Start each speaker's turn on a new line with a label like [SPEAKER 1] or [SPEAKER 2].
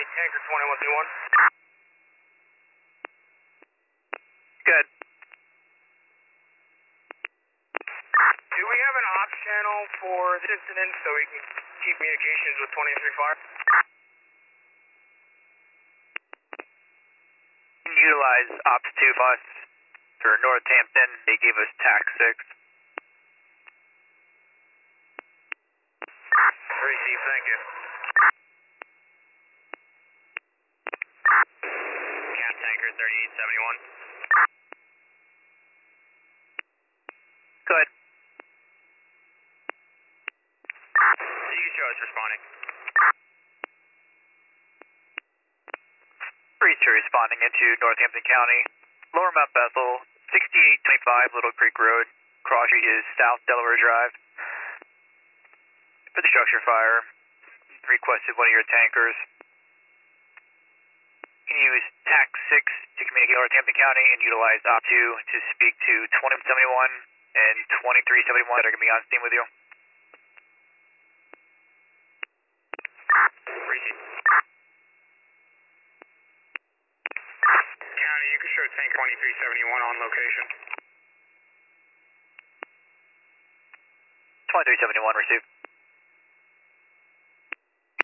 [SPEAKER 1] Tanker 2121.
[SPEAKER 2] Good.
[SPEAKER 1] Do we have an ops channel for this incident so we can keep communications with 23 Fire?
[SPEAKER 2] Utilize Ops 2 bus for Northampton. They gave us TAC 6.
[SPEAKER 1] Receive, thank you. Cap Tanker 3871.
[SPEAKER 2] Good.
[SPEAKER 1] You can show us responding.
[SPEAKER 2] Breach responding into Northampton County. Lower Mount Bethel, 6825 Little Creek Road. Cross street is South Delaware Drive. For the structure fire, requested one of your tankers. You can use TAC 6 to communicate with Northampton County and utilize Op 2 to speak to 2071 and 2371 that are going to be on scene with you.
[SPEAKER 1] Receive. County, you can show Tank 2371 on location.
[SPEAKER 2] 2371 received.